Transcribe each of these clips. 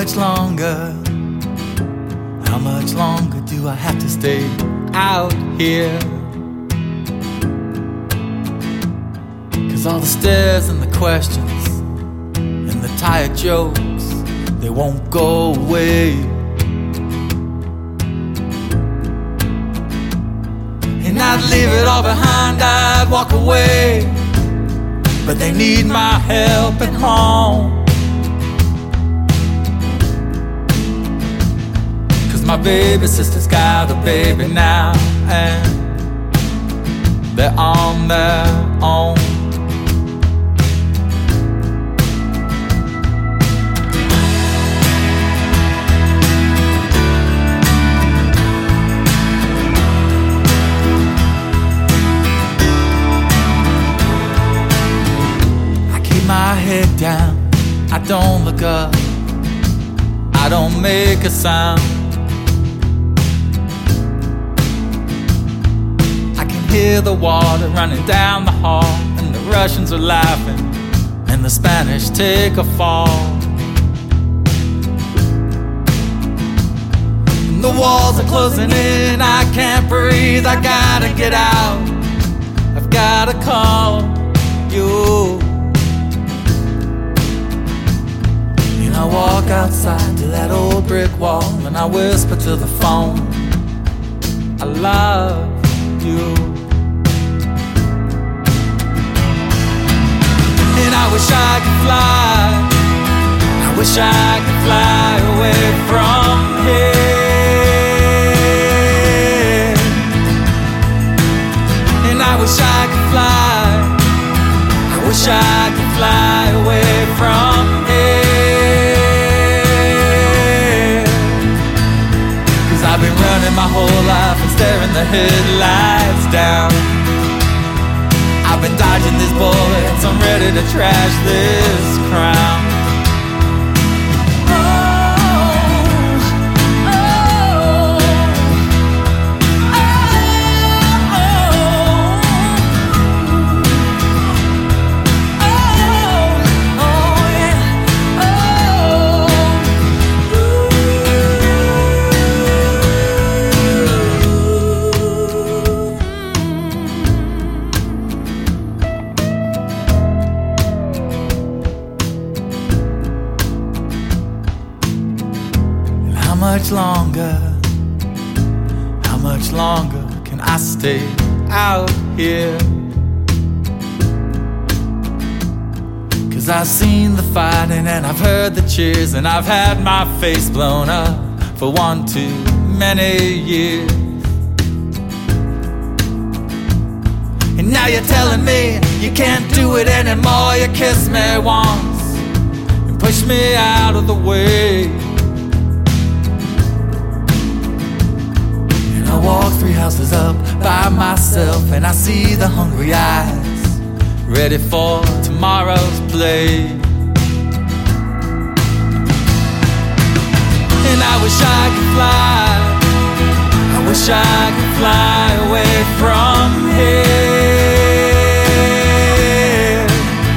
much longer? How much longer do I have to stay out here? 'Cause all the stares and the questions and the tired jokes, they won't go away. And I'd leave it all behind, I'd walk away, but they need my help at home. 'Cause my baby sister's got a baby now, and they're on their own. My head down, I don't look up, I don't make a sound. I can hear the water running down the hall, and the Russians are laughing, and the Spanish take a fall. And the walls are closing in, I can't breathe, I gotta get out, I've gotta call you. I walk outside to that old brick wall, and I whisper to the phone, I love you. And I wish I could fly, I wish I could fly away from here. And I wish I could fly, I wish I could fly away from here. I've been running my whole life and staring the headlights down. I've been dodging these bullets, I'm ready to trash this crown. How much longer, how much longer can I stay out here? 'Cause I've seen the fighting and I've heard the cheers, and I've had my face blown up for one too many years. And now you're telling me you can't do it anymore. You kiss me once and push me out of the way. I walk 3 houses up by myself, and I see the hungry eyes ready for tomorrow's play. And I wish I could fly, I wish I could fly away from here.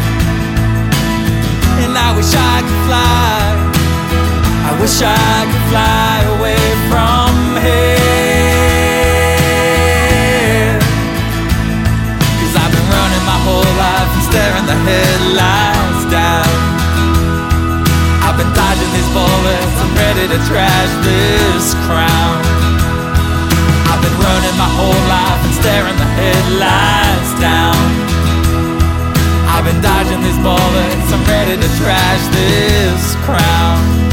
And I wish I could fly, I wish I could fly away from here. Staring the headlights down, I've been dodging these bullets, I'm ready to trash this crown. I've been running my whole life and staring the headlights down. I've been dodging these bullets, I'm ready to trash this crown.